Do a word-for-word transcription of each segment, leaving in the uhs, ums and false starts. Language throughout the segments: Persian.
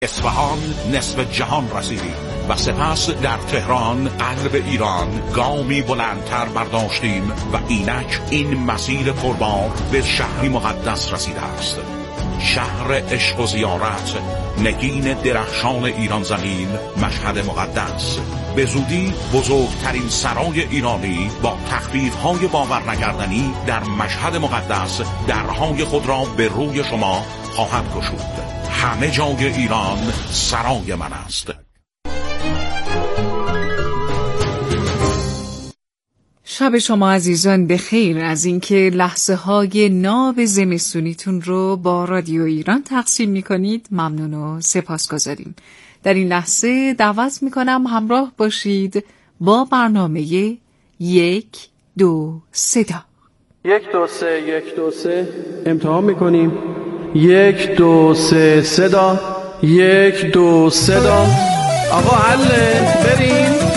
اصفهان نصف جهان رسیدیم و سپس در تهران قلب ایران گامی بلندتر برداشتیم و اینک این مسیر پربار به شهری مقدس رسیده است. شهر عشق و زیارت، نگین درخشان ایران زمین، مشهد مقدس. به زودی بزرگترین سرای ایرانی با تخفیف‌های باور نکردنی در مشهد مقدس درهای خود را به روی شما خواهد گشود. همه جای ایران سرای من است. شب شما عزیزان بخیر از اینکه لحظه های ناب زمستونیتون رو با رادیو ایران تقسیم میکنید. ممنون و سپاسگزاریم. در این لحظه دعوت میکنم همراه باشید با برنامه یک دو صدا. یک دو سه یک دو سه امتحان میکنیم. یک دو سه صدا. یک دو صدا. آقا حله بریم.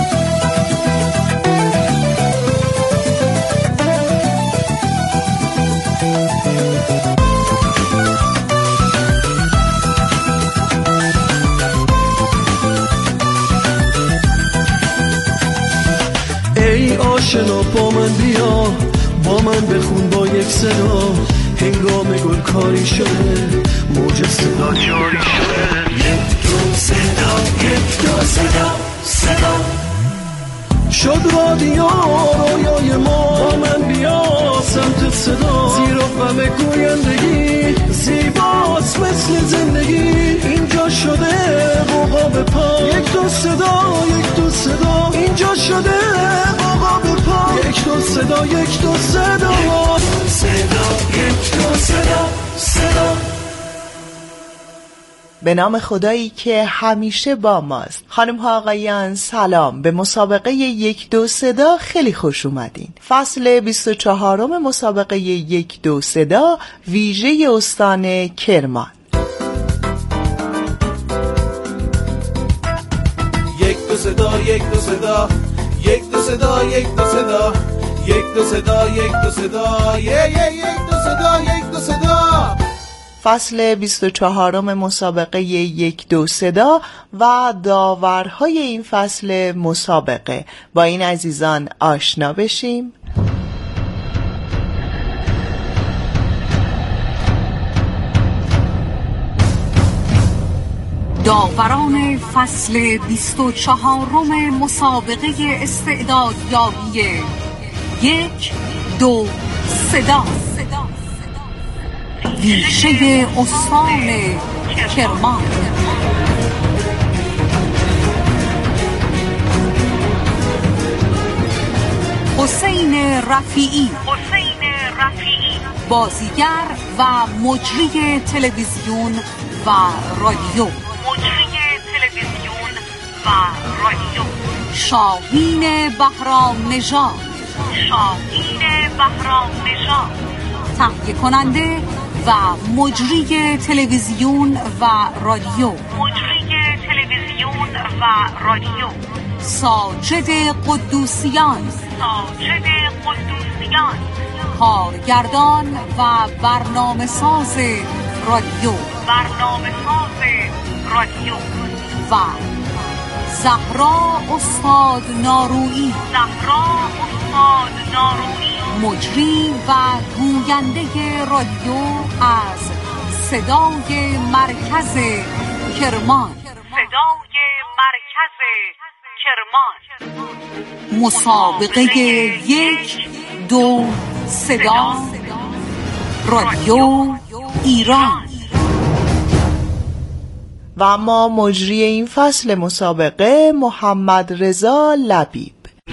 ای آشنا با من بیا، با من بخون با یک صدا. هنگام گل کاری شده، موج صدا جاری شده. یک دو صدا، یک دو صدا، صدا شد رادیو رویای ما. با من بیا سمت صدا، زیر و غم گویندگی زیباست مثل زندگی. اینجا شده قوقا به پا. یک دو صدا، یک دو صدا، اینجا شده قوقا به پا. یک دو صدا، یک دو صدا، صدا، یک دو صدا، صدا. به نام خدایی که همیشه با ماست. خانم ها آقایان سلام. به مسابقه یک دو صدا خیلی خوش اومدین. فصل بیست و چهارم مسابقه یک دو صدا ویژه استان کرمان. یک دو صدا، یک دو صدا، یک دو صدا، یک دو صدا، یک دو صدا، یک دو صدا، یک دو صدا، یک دو صدا. فصل بیست و چهارم مسابقه یک دو صدا و داورهای این فصل مسابقه. با این عزیزان آشنا بشیم. داوران فصل بیست و چهارم مسابقه استعدادیابی یک دو صدا ویژه استان کرمان. حسین رفیعی حسین رفیعی بازیگر و مجری تلویزیون و رادیو مجری تلویزیون و رادیو. شاهین بهرام نژاد شاهین بهرام نژاد تهیه کننده و مجری تلویزیون و رادیو مجری تلویزیون و رادیو. ساجد قدوسیان ساجد قدوسیان کارگردان و برنامه ساز رادیو برنامه ساز رادیو. و زهرا استاد نارویی زهرا استاد نارویی مجری و گوینده رادیو از صدای مرکز کرمان صدای مرکز کرمان. مسابقه یک دو صدا رادیو ایران. و اما مجری این فصل مسابقه محمد رضا لبیب.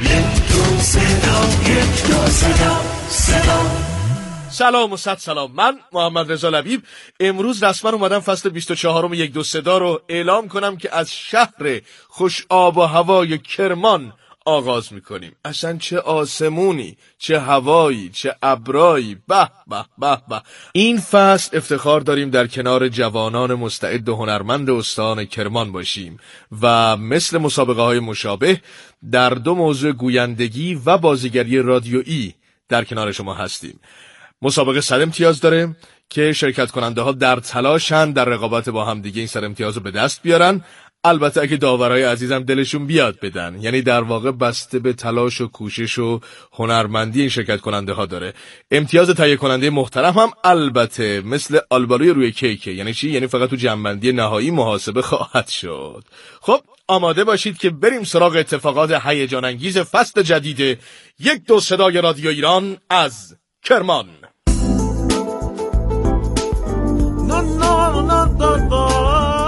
سلام و صد سلام. من محمد رضا لبیب امروز رسما اومدم فصل بیست و چهارم یک دو صدا رو اعلام کنم که از شهر خوش آب و هوای کرمان آغاز میکنیم. اصلا چه آسمونی، چه هوایی، چه ابرایی. به به به به. این فصل افتخار داریم در کنار جوانان مستعد و هنرمند استان کرمان باشیم و مثل مسابقه های مشابه در دو موضوع گویندگی و بازیگری رادیویی در کنار شما هستیم. مسابقه صد امتیاز داره که شرکت کننده ها در تلاشن در رقابت با هم دیگه این سر امتیاز رو به دست بیارن. البته اگه داورای عزیزم دلشون بیاد بدن، یعنی در واقع بسته به تلاش و کوشش و هنرمندی این شرکت کننده ها داره. امتیاز تهیه کننده محترم هم البته مثل آلبالوی روی کیکه. یعنی چی؟ یعنی فقط تو جنبندی نهایی محاسبه خواهد شد. خب آماده باشید که بریم سراغ اتفاقات هیجان انگیز فصل جدید یک دو صدای رادیو ایران از کرمان. نا نا نا نا نا.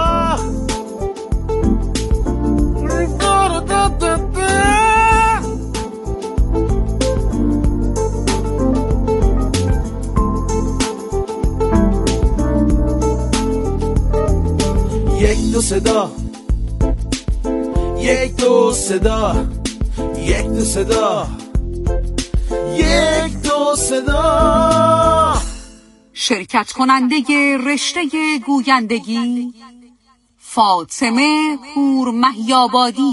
یک دو صدا، یک دو صدا، یک دو صدا، یک دو صدا. شرکت کننده رشته گویندگی فاطمه پور مهیابادی.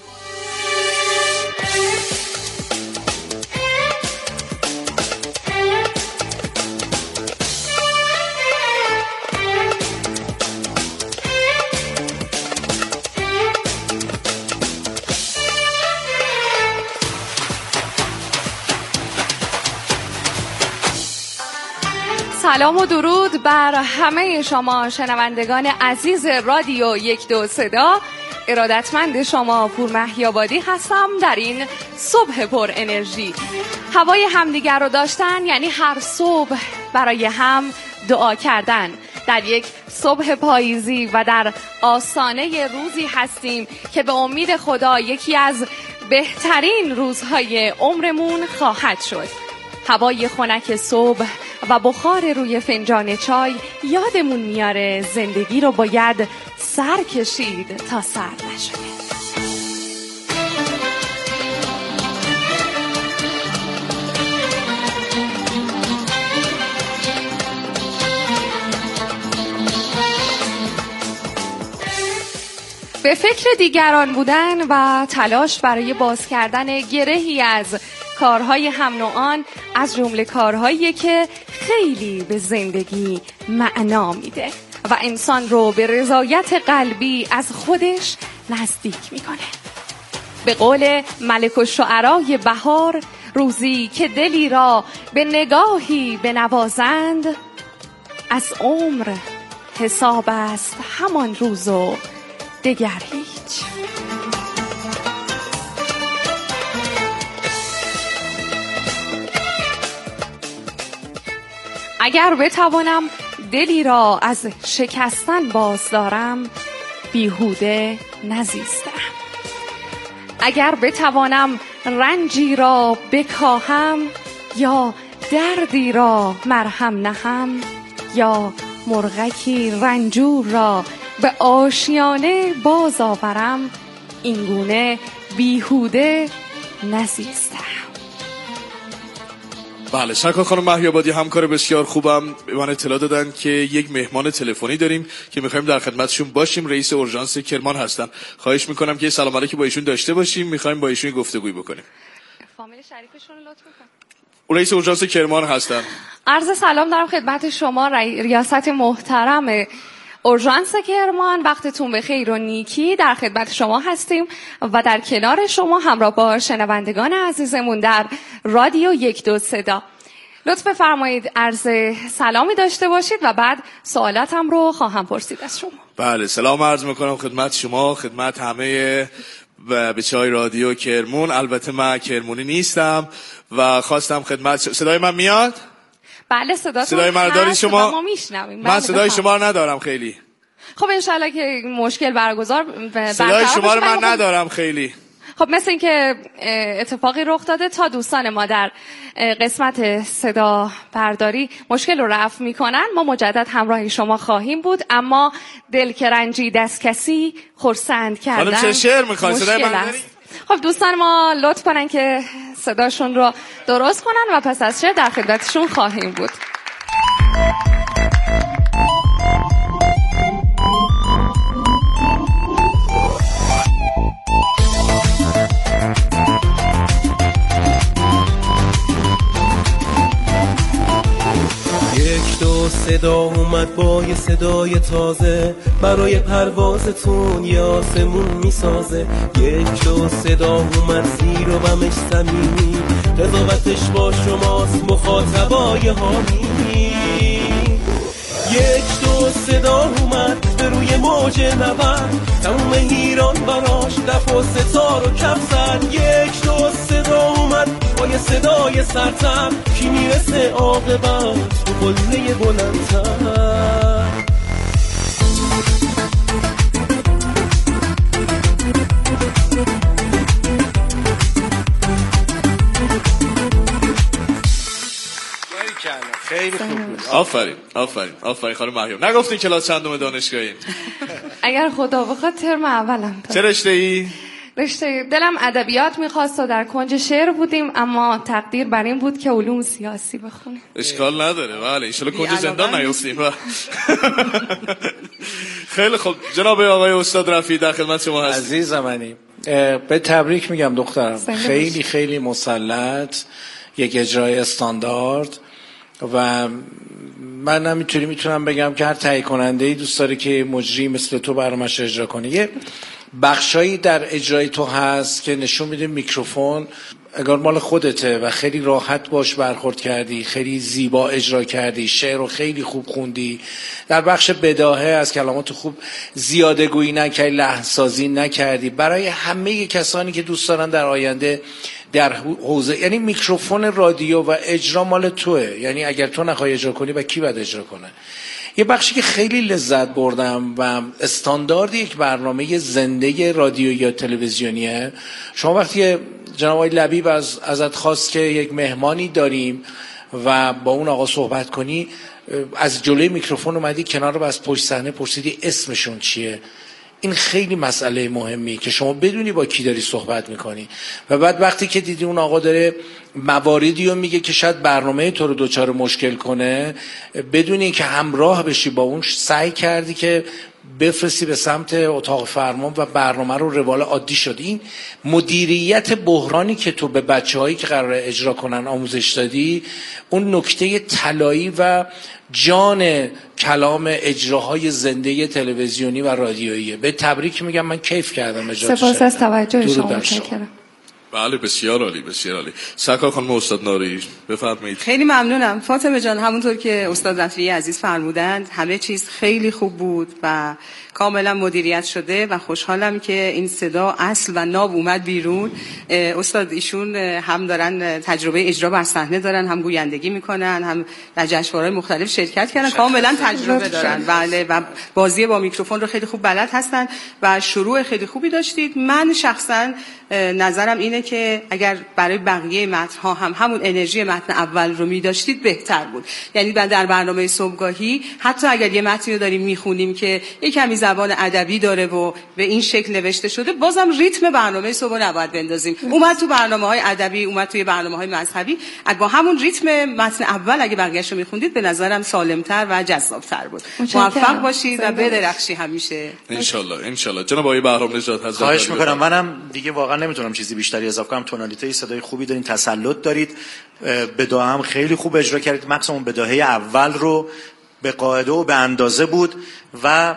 سلام و درود بر همه شما شنوندگان عزیز رادیو یک دو صدا. ارادتمند شما پور مهیابادی هستم در این صبح پر انرژی. هوای همدیگر رو داشتن یعنی هر صبح برای هم دعا کردن. در یک صبح پاییزی و در آستانه روزی هستیم که به امید خدا یکی از بهترین روزهای عمرمون خواهد شد. هوای خنک صبح و بخار روی فنجان چای یادمون میاره زندگی رو باید سر کشید تا سر نشده. به فکر دیگران بودن و تلاش برای باز کردن گرهی از کارهای هم نوعان از جمله کارهایی که خیلی به زندگی معنا میده و انسان رو به رضایت قلبی از خودش نزدیک میکنه. به قول ملک الشعرای بهار، روزی که دلی را به نگاهی بنوازند، از عمر حساب است همان روز و دگر هیچ. اگر بتوانم دلی را از شکستن باز دارم، بیهوده نزیستم. اگر بتوانم رنجی را بکاهم یا دردی را مرهم نهم یا مرغکی رنجور را به آشیانه باز آورم، اینگونه بیهوده نزیستم. بله، سرکار خانم مهیابادی همکار بسیار خوبم به من اطلاع دادن که یک مهمان تلفنی داریم که میخوایم در خدمتشون باشیم. رئیس اورژانس کرمان هستن. خواهش میکنم که سلام علیکم با ایشون داشته باشیم. میخوایم با ایشون گفتگوی بکنیم. فامیل شریفشون رو لطف کن. رئیس اورژانس کرمان هستن. عرض سلام دارم خدمت شما ریاست محترم اورژانس کرمان. وقتتون بخیر و نیکی. در خدمت شما هستیم و در کنار شما همراه با شنوندگان عزیزمون در رادیو یک دو صدا. لطف بفرمایید عرض سلامی داشته باشید و بعد سوالاتم رو خواهم پرسید از شما. بله، سلام عرض میکنم خدمت شما، خدمت همه و بچه های رادیو کرمون. البته من کرمونی نیستم و خواستم خدمت ش... صدای من میاد؟ بله، صداتون صدای من دارید شما؟ ما میشنویم. من صدای شما رو ندارم خیلی. خب انشالله که مشکل برگزار صدای شما رو من ندارم خیلی. خب مثل این که اتفاقی رخ داده تا دوستان ما در قسمت صدا برداری مشکل رو رفع میکنن. ما مجدد همراه شما خواهیم بود، اما دل که رنجید از کسی خرسند کردن حالا چه شعر میخوای؟ صدای من داری؟ خب دوستان ما لطف کنن که صداشون رو درست کنن و پس از شعر در خدمتشون خواهیم بود. صدا اومد با یه صدای تازه، برای پروازتون یه آسمون میسازه. یک دو صدا اومد زیر و بمش صمیمی، قضاوتش با شماست مخاطبای حامی. یک دو صدا اومد به روی موج نبرد، تموم ایران براش دف و ستار و کف زد. یک دو صدا اومد با یه صدای سرتر، کی میرسه عاقبت تو قله بلندتر. خیلی خوب بود. آفرین آفرین آفرین خانم مریم. نگفتین کلاس چندم دانشگاهین؟ اگر خدا بخواد ترم اولم. چه رشته ای؟ رشته دلم ادبیات میخواست و در کنج شعر بودیم، اما تقدیر بر این بود که علوم سیاسی بخونیم. اشکال نداره، بله ان شاءالله کنج زندان نیافتیم. خیلی خوب جناب آقای استاد رفیعی در خدمت شما هستیم. عزیز منی، به تبریک میگم دخترم، خیلی خیلی مسلط، یک اجرای استاندارد و من نمیتونی میتونم بگم که هر تهیه کننده ای دوست داره که مجری مثل تو برنامه‌اش اجرا کنه. یه بخشایی در اجرای تو هست که نشون میده میکروفون اگر مال خودته و خیلی راحت باش برخورد کردی، خیلی زیبا اجرا کردی، شعر رو خیلی خوب خوندی. در بخش بداهه از کلمات خوب زیاده گویی نکردی، لحن‌سازی نکردی. برای همه کسانی که دوست دارن در آینده در حوزه، یعنی میکروفون رادیو و اجرا مال توئه، یعنی اگر تو نخوای اجرا کنی با کی باید اجرا کنه؟ یه بخشی که خیلی لذت بردم و استاندارد یک برنامه زنده رادیو یا تلویزیونیه. شما وقتی جناب آقای لبیب از ازت خواست که یک مهمانی داریم و با اون آقا صحبت کنی، از جلوی میکروفون اومدی کنار و از پشت صحنه پرسیدی اسمشون چیه. این خیلی مسئله مهمی که شما بدونی با کی داری صحبت میکنی و بعد وقتی که دیدی اون آقا داره مواردی رو میگه که شاید برنامه تو رو دوچار مشکل کنه، بدونی که همراه بشی با اون، سعی کردی که بفرستی به سمت اتاق فرمان و برنامه رو روال عادی شد. این مدیریت بحرانی که تو به بچه‌هایی که قراره اجرا کنن آموزش دادی، اون نکته طلایی و جان کلام اجراهای زنده تلویزیونی و رادیویی. به تبریک میگم، من کیف کردم اجرا. سپاس از توجه شما. متشکرم. بله بسیار عالی بسیار عالی. سرکار خانم استاد ناری بفرمایید. خیلی ممنونم فاطمه جان. همونطور که استاد رفیعی عزیز فرمودند همه چیز خیلی خوب بود و کاملا مدیریت شده و خوشحالم که این صدا اصل و ناب اومد بیرون. استاد ایشون هم دارن تجربه اجرا بر صحنه دارن، هم گویندگی میکنن، هم در جشنواره‌های مختلف شرکت کردن، کاملا تجربه دارن. بله و بازی با میکروفون رو خیلی خوب بلد هستن و شروع خیلی خوبی داشتید. من شخصا نظرم اینه که اگر برای بقیه متن‌ها هم همون انرژی متن اول رو می‌داشتید بهتر بود. یعنی در برنامه صبحگاهی حتی اگر یه متنی رو داریم می‌خونیم که یک کمی زبان ادبی داره و به این شکل نوشته شده، بازم ریتم برنامه صبح نباید بندازیم. اومد تو برنامه‌های ادبی، اومد توی برنامه‌های مذهبی، با همون ریتم متن اول اگه بقیه‌شو می‌خوندید به نظرم سالم‌تر و جذاب‌تر بود. موفق باشید و بدرخشی همیشه. ان شاءالله ان شاءالله. جناب آقای بهرام نژاد حضرت. خواهش می‌کنم. منم دیگه واقعا نمیتونم چیزی بیشتری اضافه کنم. تونالیته صدای خوبی دارین، تسلط دارید، بداهه هم خیلی خوب اجرا کردید. مخصوصا اون بداهه اول رو به قاعده و به اندازه بود و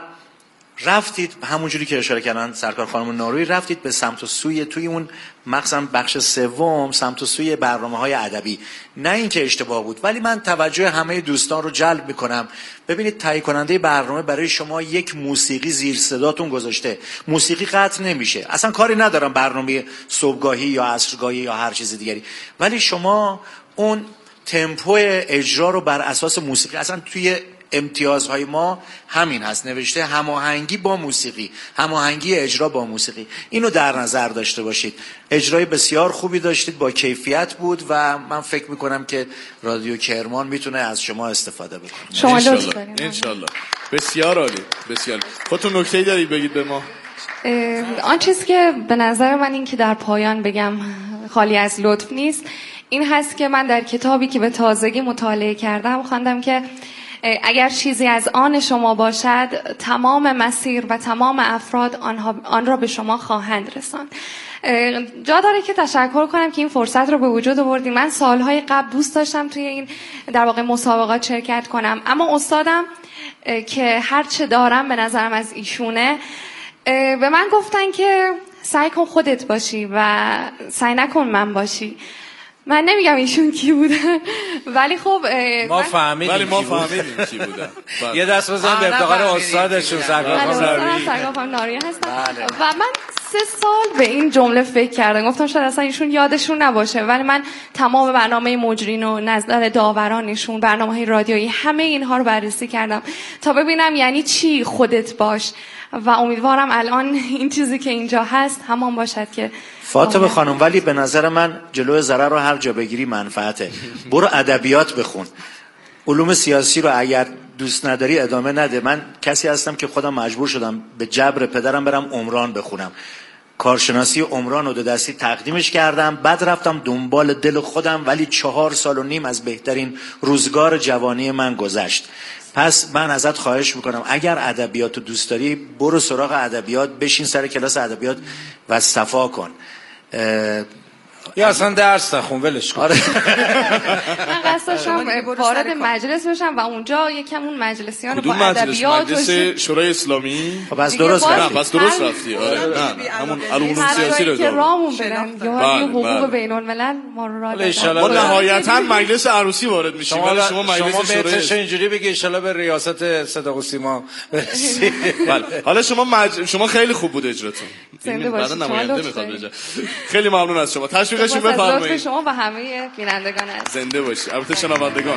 رفتید همونجوری که اشاره کردن سرکار خانم ناروی، رفتید به سمت و سوی توی اون مخصوصا بخش سوم سمت و سوی برنامه‌های ادبی. نه اینکه اشتباه بود، ولی من توجه همه دوستان رو جلب میکنم. ببینید تهیه کننده برنامه برای شما یک موسیقی زیر صداتون گذاشته. موسیقی قطع نمیشه. اصلا کاری ندارم برنامه صبحگاهی یا عصرگاهی یا هر چیز دیگری، ولی شما اون تمپو اجرا رو بر اساس موسیقی، اصلا توی امتیازهای ما همین هست نوشته هماهنگی با موسیقی، هماهنگی اجرا با موسیقی. اینو در نظر داشته باشید. اجرای بسیار خوبی داشتید، با کیفیت بود و من فکر میکنم که رادیو کرمان میتونه از شما استفاده بکنه. شما لطف کنید. ان شاء الله. بسیار عالی بسیار. خودتون نکته‌ای دارید بگید به ما؟ آن چیزی که به نظر من این که در پایان بگم خالی از لطف نیست، این هست که من در کتابی که به تازگی مطالعه کردم خواندم که اگر چیزی از آن شما باشد تمام مسیر و تمام افراد آنها آن را به شما خواهند رساند. جا داره که تشکر کنم که این فرصت رو به وجود آوردین. من سالهای قبل دوست داشتم توی این در واقع مسابقات شرکت کنم، اما استادم که هر چه دارم به نظرم از ایشونه به من گفتن که سعی کن خودت باشی و سعی نکن من باشی. من نمیگم ایشون کی بودن ولی خب ما فهمیدیم ولی ما فهمیدیم کی بودن. یه دست بزن به افتخار استادشون سرکار ناری هستم و من سه سال به این جمله فکر کردم، گفتم شاید اصلا ایشون یادشون نباشه، ولی من تمام برنامه مجرین و نظر داورانشون، برنامه‌های رادیویی، همه اینها رو بررسی کردم تا ببینم یعنی چی خودت باش و امیدوارم الان این چیزی که اینجا هست همان باشد که فاطمه خانم. ولی به نظر من جلوی ضرر رو هر جا بگیری منفعته. برو ادبیات بخون، علوم سیاسی رو اگر دوست نداری ادامه نده. من کسی هستم که خودم مجبور شدم به جبر پدرم برم عمران بخونم، کارشناسی عمران رو دو دستی تقدیمش کردم، بعد رفتم دنبال دل خودم، ولی چهار سال و نیم از بهترین روزگار جوانی من گذشت. پس من ازت خواهش میکنم اگر ادبیات رو دوست داری برو سراغ ادبیات، بشین سر کلاس ادبیات و صفا کن. یا اصلا درس نخون ولش کن. من قصد داشتم وارد مجلس بشم و اونجا یکم اون مجلسیان با ادبیات مجلس شورای اسلامی. خب بس درست رفتی. بس درست رفتی. آره نه همون علوم سیاسی رو که رامون برن یا حقوق بین الملل ما رو راه ما نهایتا مجلس عروسی وارد میشیم ولی شما مجلس شورای شما اینجوری بگی ان شاءالله به ریاست صدا و سیما برسید. بله حالا شما مج... شما خیلی خوب بود اجراتون. زنده باشید. نماینده میخواد بجا. خیلی ممنون از شما. تشویقشون بفرمایید. شما و همه بینندگان هست. زنده باشید. البته شنوندگان.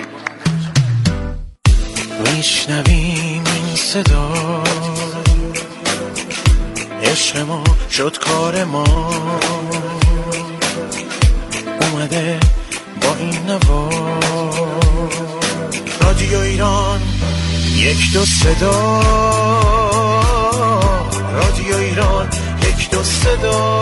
میشنویم این صدا، عشق ما شد کار ما، اومده با این نوا. رادیو ایران یک دو صدا، رادیو ایران یک دو صدا.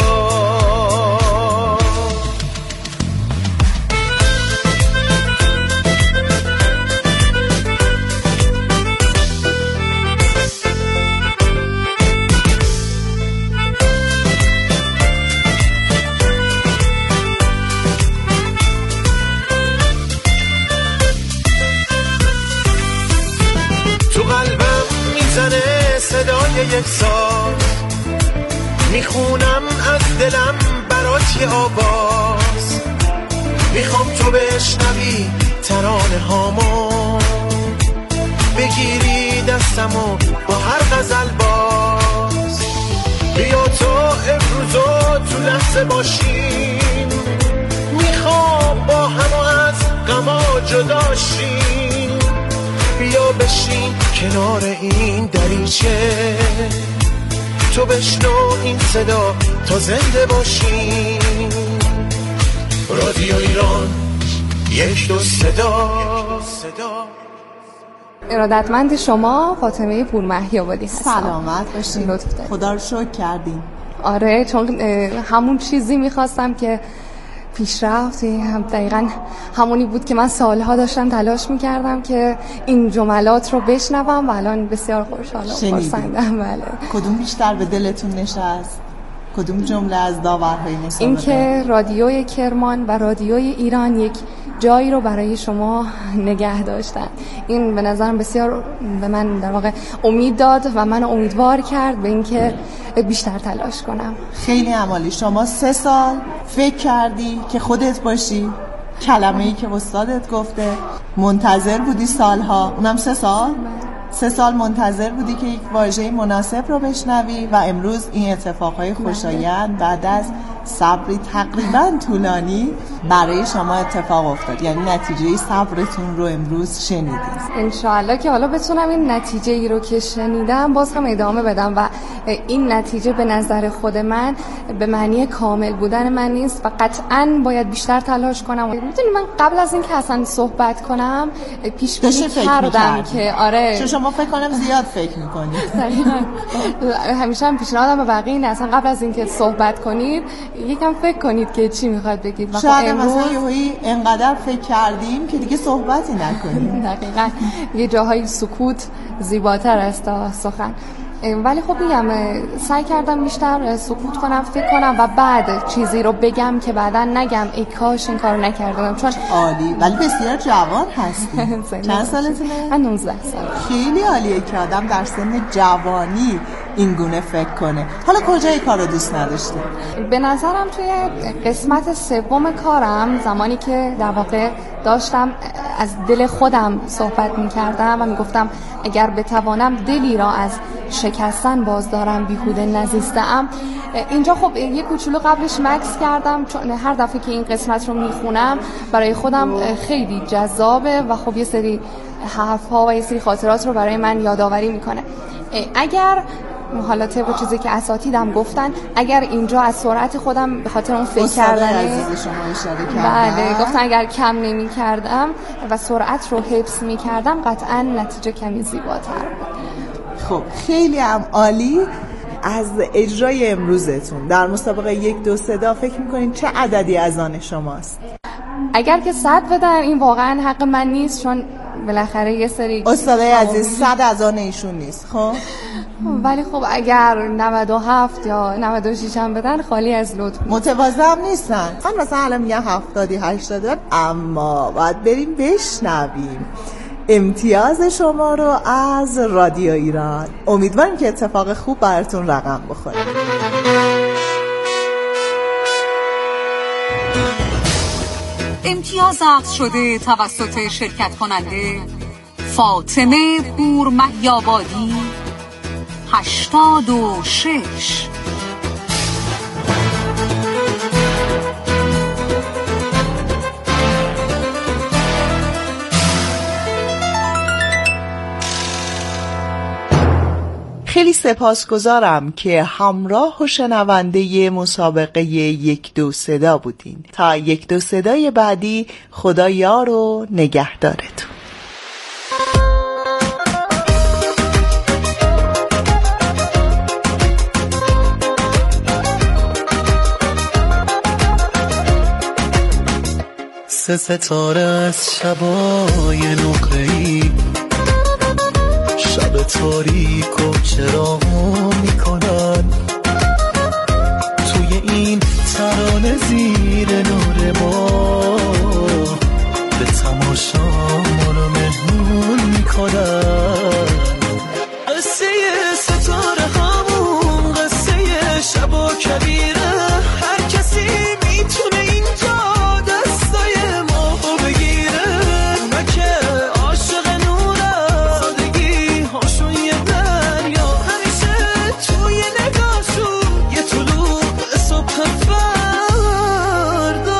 صدای یک سال میخونم از دلم برات یه آواز، میخوام تو بشنوی ترانه هامو، بگیری دستمو با هر غزل باز. بیا تو امروزو تو لحظه باشیم، میخوام با همو از غما جداشیم. بیا بشین کنار این دریچه، تو بشنو این صدا تا زنده باشیم. رادیو ایران یک دو صدا. ارادتمند شما فاطمه پورمهیابادی هستم. سلامت باشین. لطف دارید. خدا رو شکر کردین. آره چون همون چیزی میخواستم که پیشرفت هم دقیقاً همونی بود که من سالها داشتم تلاش میکردم که این جملات رو بشنوم و الان بسیار خوشحالم خرسندم. بله. کدوم بیشتر به دلتون نشست؟ کدوم جمله از داورهای مسابقه؟ این که رادیوی کرمان و رادیوی ایران یک جایی رو برای شما نگه داشتن، این به نظرم بسیار به من در واقع امید داد و من امیدوار کرد به اینکه بیشتر تلاش کنم. خیلی عالی. شما سه سال فکر کردی که خودت باشی، کلمه‌ای که استادت گفته، منتظر بودی سالها، اونم سه سال سه سال منتظر بودی که یک واژه مناسب رو بشنوی و امروز این اتفاقهای خوشایند بعد از صبری تقریبا طولانی برای شما اتفاق افتاد. یعنی نتیجه صبرتون رو امروز شنیدید. انشاءالله که حالا بتونم این نتیجه ای رو که شنیدم باز هم ادامه بدم و این نتیجه به نظر خود من به معنی کامل بودن من نیست و قطعاً باید بیشتر تلاش کنم. میدونی من قبل از اینکه اصلا صحبت کنم پیش بینی کردم که آره چون شما فکر کنم زیاد فکر میکنید. همیشه هم پیشنهادم به بقیه اینه اصلا قبل از اینکه صحبت کنید یکم فکر کنید که چی میخواد بگید. شاید امروز... مثلا یهویی انقدر فکر کردیم که دیگه صحبتی نکنیم. دقیقاً یه جاهای سکوت زیباتر است تا سخن. ولی خب میگم سعی کردم بیشتر سکوت کنم، فکر کنم و بعد چیزی رو بگم که بعدا نگم ای کاش این کارو نکردم. چون عالی، ولی بسیار جوان هستی. چند سالتونه؟ من نوزده سال. خیلی عالیه که آدم در سن جوانی این گونه فکر کنه. حالا کجای کار رو دوست نداشتی؟ به نظرم توی قسمت سوم کارم زمانی که در واقع داشتم از دل خودم صحبت می‌کردم و میگفتم اگر بتوانم دلی را از شکستن باز دارم بیهوده نزیستم. اینجا خب یه کوچولو قبلش مکس کردم چون هر دفعه که این قسمت رو میخونم برای خودم خیلی جذابه و خب یه سری حرف‌ها و یه سری خاطرات رو برای من یادآوری میکنه. اگر حالا طبق چیزی که اساتیدم گفتن اگر اینجا از سرعت خودم به خاطر اون فکر کردن بله گفتن اگر کم نمی کردم و سرعت رو حفظ می کردم قطعا نتیجه کمی زیباتر بود. خب خیلی هم عالی. از اجرای امروزتون در مسابقه یک دو صدا فکر میکنین چه عددی از آن شماست؟ اگر که صد بدن این واقعا حق من نیست چون بالاخره یه سری استادای عزیز صد از آن ایشون نیست. خب ولی خب اگر نود و هفت یا نود و شش هم بدن خالی از لطف متواضع هم نیستن. من مثلا الان میگم هفتادی هشتادی اما باید بریم بشنویم امتیاز شما رو از رادیو ایران. امیدوارم که اتفاق خوب براتون رقم بخوره. امتیاز عقد شده توسط شرکت کننده فاطمه پور مهیابادی هشتاد و شش. خیلی سپاسگزارم که همراه و شنونده مسابقه یک دو صدا بودین. تا یک دو صدای بعدی خدا یار و نگهدارتون. سه ستاره از شبای نقره‌ای شب تاریک و چراغو میکنن توی این ترانه زیر نور ما به تماشا منو مهمون میکنن. قصه ستاره همون قصه شب و کبیره هر کسی میتونه اینجا دستای ما بگیره. اونا که عاشق نوره سادگی هاشون یه دریا همیشه توی نگاهشون یه طلوع صبح فردا.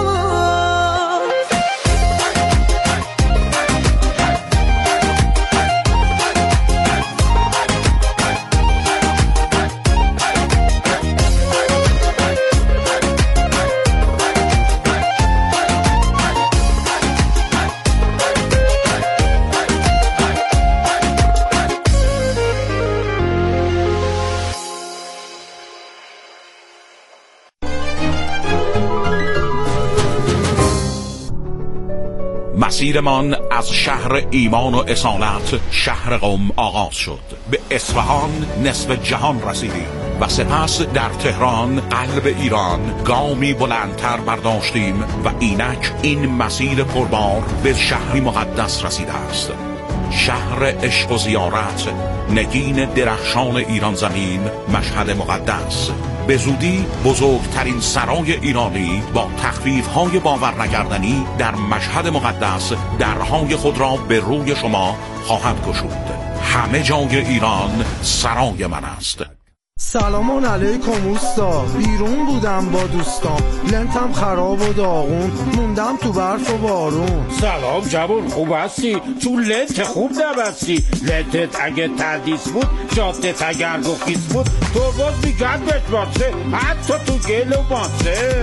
مسیرمان از شهر ایمان و اصالت شهر قم آغاز شد. به اصفهان نصف جهان رسیدیم و سپس در تهران قلب ایران گامی بلندتر برداشتیم و اینک این مسیر پربار به شهری مقدس رسیده است. شهر عشق و زیارت، نگین درخشان ایران زمین، مشهد مقدس. به زودی بزرگترین سرای ایرانی با تخفیف‌های باور نکردنی در مشهد مقدس درهای خود را به روی شما خواهد گشود. همه جای ایران سرای من است. سلام علیکم اوستا، بیرون بودم با دوستام، لنتم خراب و داغون، موندم تو برف و بارون. سلام جوون، خوب هستی؟ تو لنت خوب نبستی. لنتت اگه تردیس بود، جادت اگر گفیس بود، تو باز میگن بهت باسه، حتی تو گل و باسه.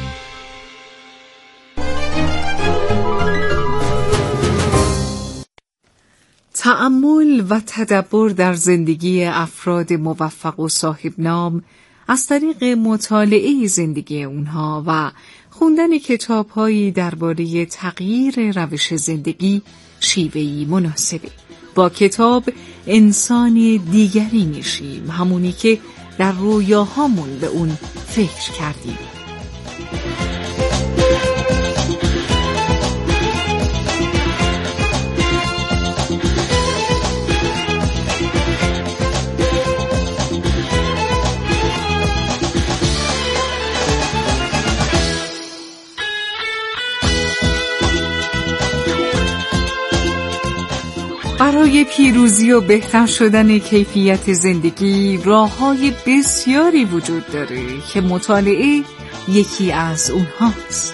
تأمل و تدبر در زندگی افراد موفق و صاحب نام از طریق مطالعه زندگی اونها و خوندن کتاب‌هایی درباره تغییر روش زندگی شیوه‌ای مناسبه. با کتاب انسان دیگری میشیم، همونی که در رویاهامون به اون فکر کردیم. برای پیروزی و بهتر شدن کیفیت زندگی راه‌های بسیاری وجود داره که مطالعه یکی از اونهاست.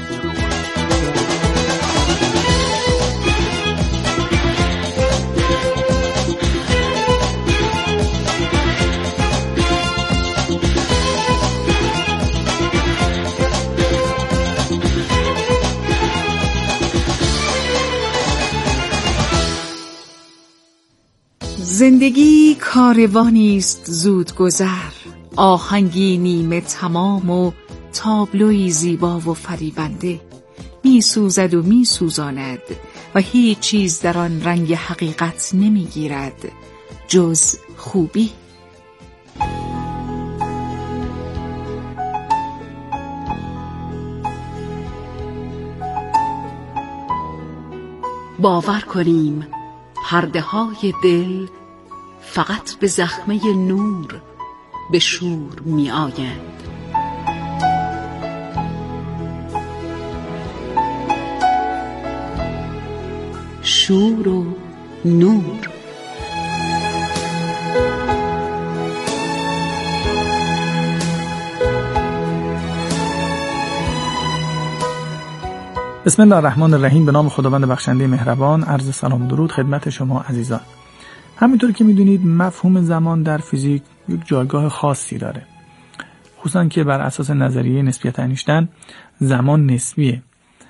زندگی کاروانی است زود گذر، آهنگی نیمه تمام و تابلوی زیبا و فریبنده، می سوزد و می سوزاند و هیچ چیز در آن رنگ حقیقت نمی گیرد جز خوبی. باور کنیم پرده های دل فقط به زخمه نور به شور می آیند. شور و نور. بسم الله الرحمن الرحیم. به نام خداوند بخشنده مهربان. عرض سلام و درود خدمت شما عزیزان. همینطور که میدونید مفهوم زمان در فیزیک یک جایگاه خاصی داره، خصوصا که بر اساس نظریه نسبیت انیشتین زمان نسبیه.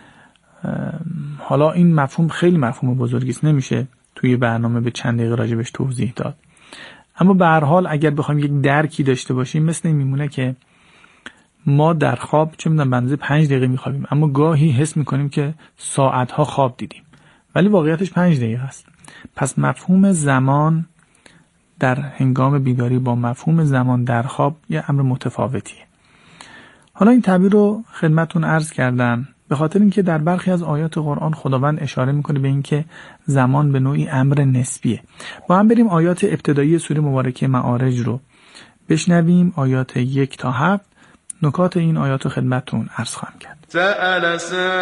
حالا این مفهوم خیلی مفهوم بزرگی است، نمیشه توی برنامه به چند دقیقه راجبش توضیح داد، اما به هر حال اگر بخوایم یک درکی داشته باشیم مثل این میمونه که ما در خواب چه میدونم بنزه پنج دقیقه میخوابیم، اما گاهی حس میکنیم که ساعتها خواب دیدیم ولی واقعیتش پنج دقیقه است. پس مفهوم زمان در هنگام بیداری با مفهوم زمان در خواب یه امر متفاوتیه. حالا این تعبیر رو خدمتون عرض کردم به خاطر اینکه در برخی از آیات قرآن خداوند اشاره میکنه به اینکه زمان به نوعی امر نسبیه. با هم بریم آیات ابتدایی سوره مبارکه معارج رو بشنویم، آیات یک تا هفت. نکات این آیات رو خدمتون عرض خواهم کرد. سأل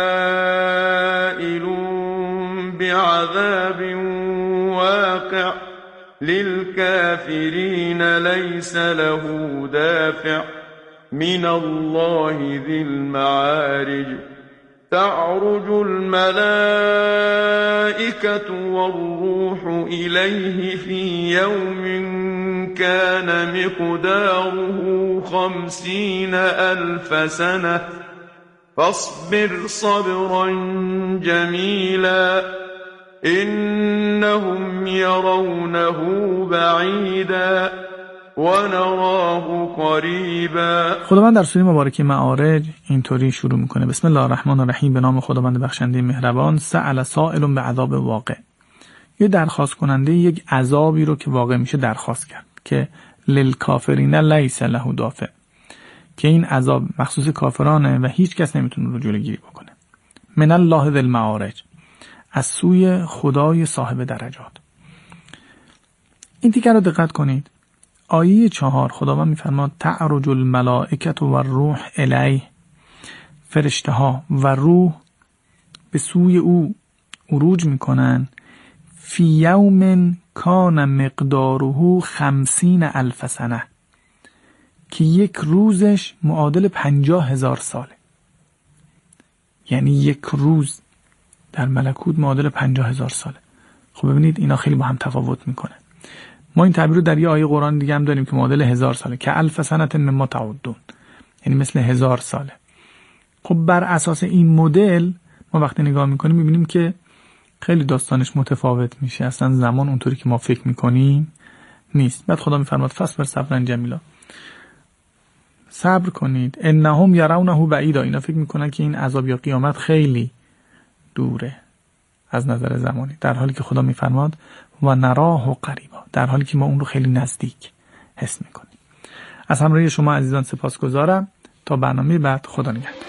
سائل بعذاب واقع للكافرين ليس له دافع من الله ذي المعارج تعرج الملائكة والروح إليه في يوم كان مقداره خمسين ألف سنة فاصبر صبرا جميلا إنهم يرونه بعيدا ونراه قریبا. خداوند در سوره مبارکه معارج اینطوری شروع میکنه: بسم الله الرحمن الرحیم. به نام خداوند بخشنده مهربان. سأل سائل به عذاب واقع. یه درخواست کننده یک عذابی رو که واقع میشه درخواست کرد که للکافرین لیس له دافع، که این عذاب مخصوص کافرانه و هیچ کس نمیتونه رو جلوگیری بکنه. من الله ذی المعارج، از سوی خدای صاحب درجات. این تیکه رو دقت کنید. آیه چهار خداوند میفرماد تعرج الملائکة و الروح الیه، فرشته ها و روح به سوی او عروج میکنن. فی یوم کان مقداره خمسین الف سنه، که یک روزش معادل پنجاه هزار ساله. یعنی یک روز در ملکوت معادل پنجاه هزار ساله. خب ببینید اینا خیلی با هم تفاوت میکنه. ما این تعبیر رو در یه آیه قرآن دیگه هم داریم که معادل هزار ساله، که الف سنت مما تعدون، یعنی مثل هزار ساله. خب بر اساس این مدل ما وقتی نگاه میکنیم میبینیم که خیلی داستانش متفاوت میشه، اصلا زمان اونطوری که ما فکر میکنیم نیست. بعد خدا میفرماد فصبر صبرا جمیلا، صبر کنید، انهم یرونه بعیدا، اینا فکر میکنن که این عذاب یا قیامت خیلی دوره از نظر زمانی، در حالی که خدا میفرماد و نراه قریبا، در حالی که ما اون رو خیلی نزدیک حس میکنیم. از همراهی شما عزیزان سپاسگزارم. تا برنامه بعد، خدا نگهدار.